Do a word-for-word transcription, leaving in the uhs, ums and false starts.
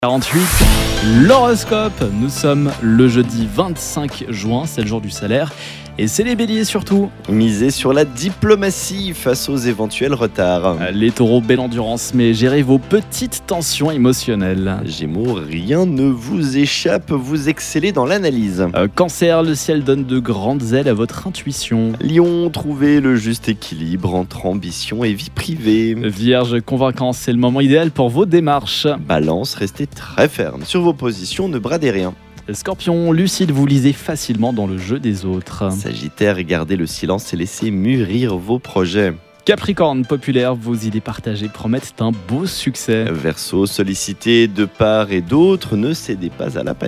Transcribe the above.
quarante-huit, l'horoscope. Nous sommes le jeudi vingt-cinq juin, c'est le jour du salaire. Et c'est les béliers surtout. Misez sur la diplomatie face aux éventuels retards. Les taureaux, belle endurance, mais gérez vos petites tensions émotionnelles. Gémeaux, rien ne vous échappe, vous excellez dans l'analyse. Euh, Cancer, le ciel donne de grandes ailes à votre intuition. Lion, trouvez le juste équilibre entre ambition et vie privée. Vierge, convaincant, c'est le moment idéal pour vos démarches. Balance, restez très ferme sur vos positions, ne bradez rien. Scorpion, lucide, vous lisez facilement dans le jeu des autres. Sagittaire, gardez le silence et laissez mûrir vos projets. Capricorne, populaire, vos idées partagées promettent un beau succès. Verseau, sollicité de part et d'autre, ne cédez pas à la panique.